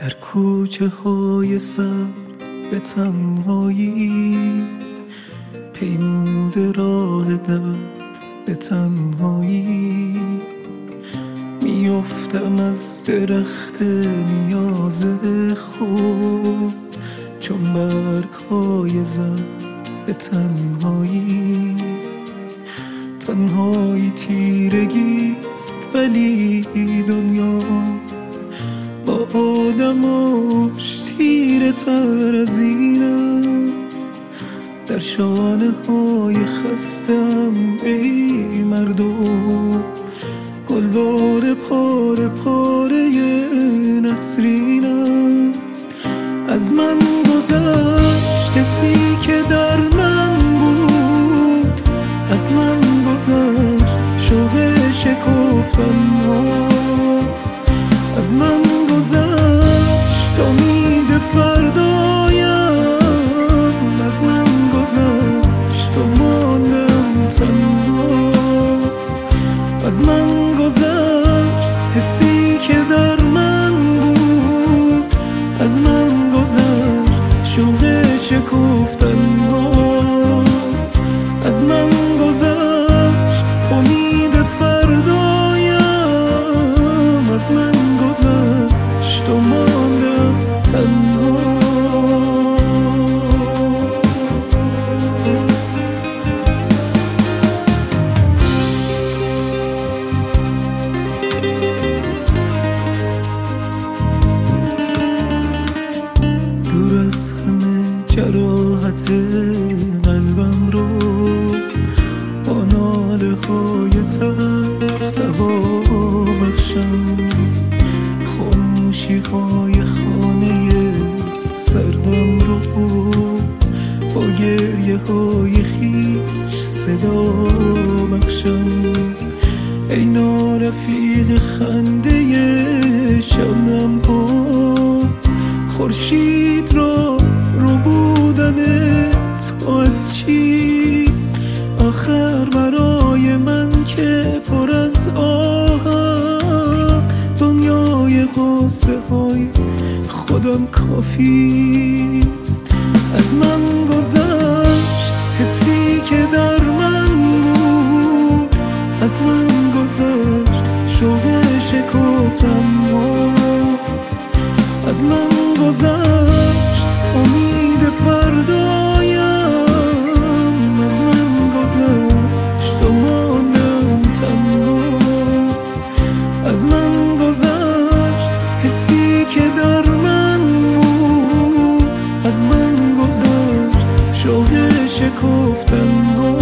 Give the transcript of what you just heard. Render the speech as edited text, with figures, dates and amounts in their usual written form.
در کوچه های سر به تنهایی، پیموده راه در به تنهایی، میافتم از درخت نیاز خود چون برگ‌های زر به تنهایی. تنهایی تیرگیست ولی دنیا با آدماش تیره تر از این است. در شانه های خستم ای مردم، گلوار پاره پاره نسرین است. از من گذشت کسی که در من بود، از من گذشت شوق شکفتن ها، از من گذشت امید فردایم، از من گذشت و ماندم تنها، از من گذشت حسی که در من بود، از من گذشت شوق شکفتن ها، از من گذشت امید فردایم، از من گذشت و ماندم تنها. دور از همه جراحت قلبم رو با ناله های تلخ دوا بخشم، خاموشی های خانه سردم رو با گریه های خیش صدا بخشم. ای نارفیق خنده شبنم ها، خورشید را رو بودن تو از چیست آخر برای من که پر از آهم، دنیای قصه های خودم کافیست. از من گذشت حسی که در من بود، از من گذشت شوق شکفتن ها، از من گذشت امید فردایم، از من گذشت و ماندم تنها، از من گذشت حسی که در من بود، از من گذشت شوق شکفتن ها.